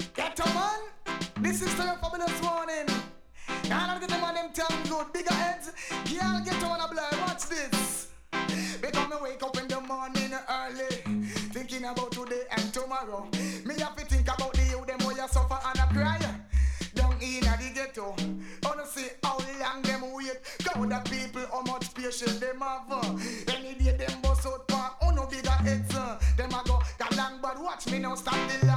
Get on, man. This is the fabulous morning. Now I'm getting on them tongue good. Bigger heads. Girl, get on a blind. Watch this. Because me wake up in the morning early, thinking about today and tomorrow. Me have to think about the youth, them who you suffer and a cry down in the ghetto. Wanna see how long them wait. How the people, how much patience them have. Any day them bust out for no bigger heads. Them a go long, but watch me now stop the